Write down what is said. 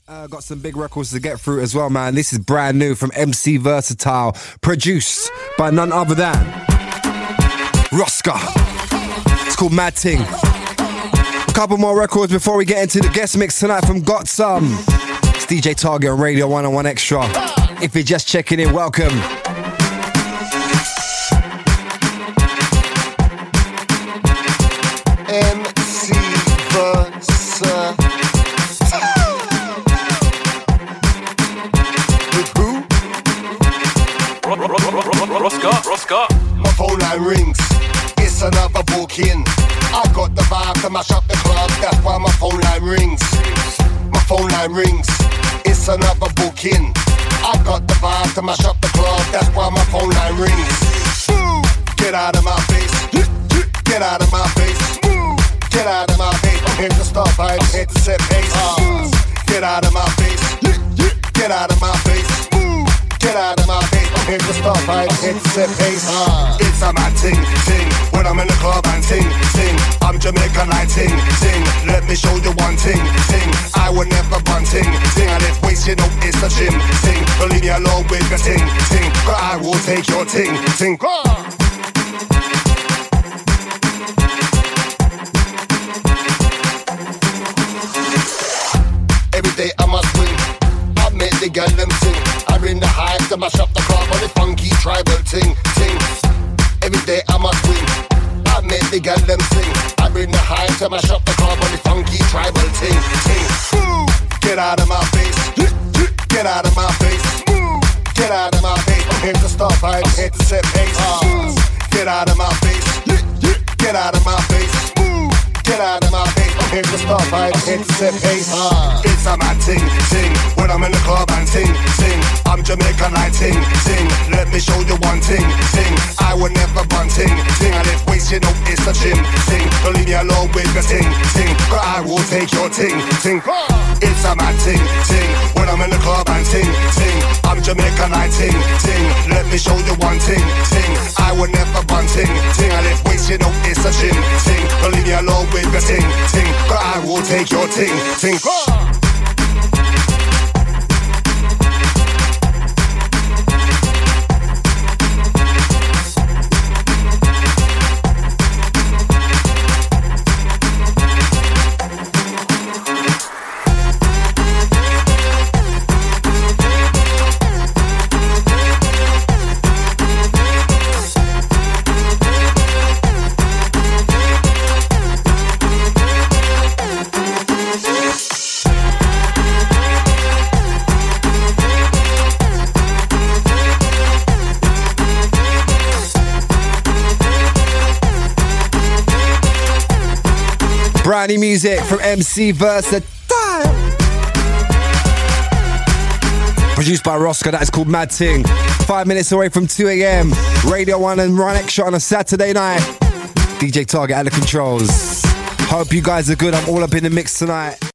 Got some big records to get through as well, man. This is brand new from MC Versatile, produced by none other than Rosca. It's called Mad Ting. Couple more records before we get into the guest mix tonight from Got Some. It's DJ Target on Radio 101 Extra. If you're just checking in, welcome. MC Versatile. Rosca. My phone line rings, it's another booking. I got the vibe to mash up the club, that's why my phone line rings. My phone line rings, it's another booking. I got the vibe to mash up the club, that's why my phone line rings. Get out of my face, get out of my face, get out of my face. I'm here to start vibes, here to set pace. Get out of my face, get out of my face. Get out of my face, I'm here to start vibes, here to set pace. It's a mad ting, ting, when I'm in the club and ting, ting. I'm Jamaican like ting, ting. Let me show you one ting, ting. I will never run ting, ting. And if waste you know it's a gym, ting. Don't leave me alone with your ting, ting. But I will take your ting, ting. Every day I must win, I make the girl them sing. I bring the hype to mash up the club on the funky tribal ting, ting. Every day I must win, I make the girl them sing. I bring the hype to mash up the club on the funky tribal ting, ting. Get out of my face, get out of my face, get out of my face. I'm here to start vibes, here to set pace. Get out of my face, get out of my face. Get out of my face, I'm here to start vibes, here to set pace. It's a mad ting, ting, when I'm in the club and ting, ting. I'm Jamaican like ting, ting. Let me show you one ting, ting. I will never run ting, ting. And if waste you know it's a gym, ting. Don't leave me alone with your ting, ting. But I will take your ting, ting. It's a mad ting, ting, when I'm in the club and ting, ting. I'm Jamaican like ting, ting. Let me show you one ting, ting. I will never run ting, ting. And if waste you know it's a gym, ting. Don't leave me alone with your ting, ting. But I will take your ting, ting. Brand new music from MC Versatile, produced by Rosca. That is called Mad Ting. 5 minutes away from 2 a.m. Radio 1 and Run Extra on a Saturday night. DJ Target at the controls. Hope you guys are good. I'm all up in the mix tonight.